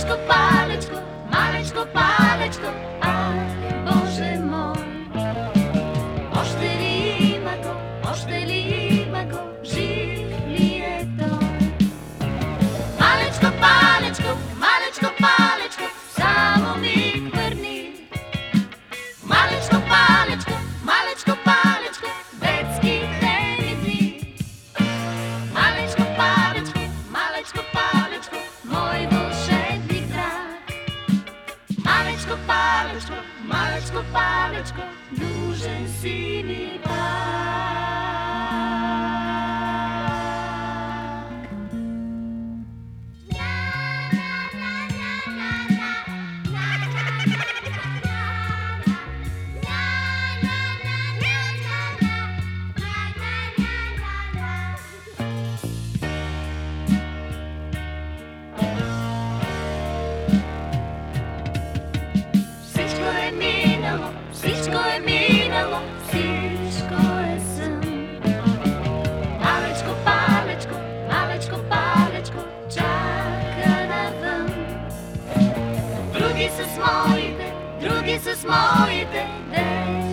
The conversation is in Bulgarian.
Малечко палечко, малечко палечко, ах, Боже мой. Още ли има го, още ли има го, жив ли е той? Малечко палечко, малечко палечко, само миг върни. Малечко палечко, малечко палечко, детските ми дни. Малечко палечко, малечко палечко, мой вълшебник драг. Малечко палечко, малечко палечко, нужен си ми пак. Всичко е минало, всичко е минало, всичко е сън. Малечко палечко, малечко палечко, чака навън. Други с моите, други с моите,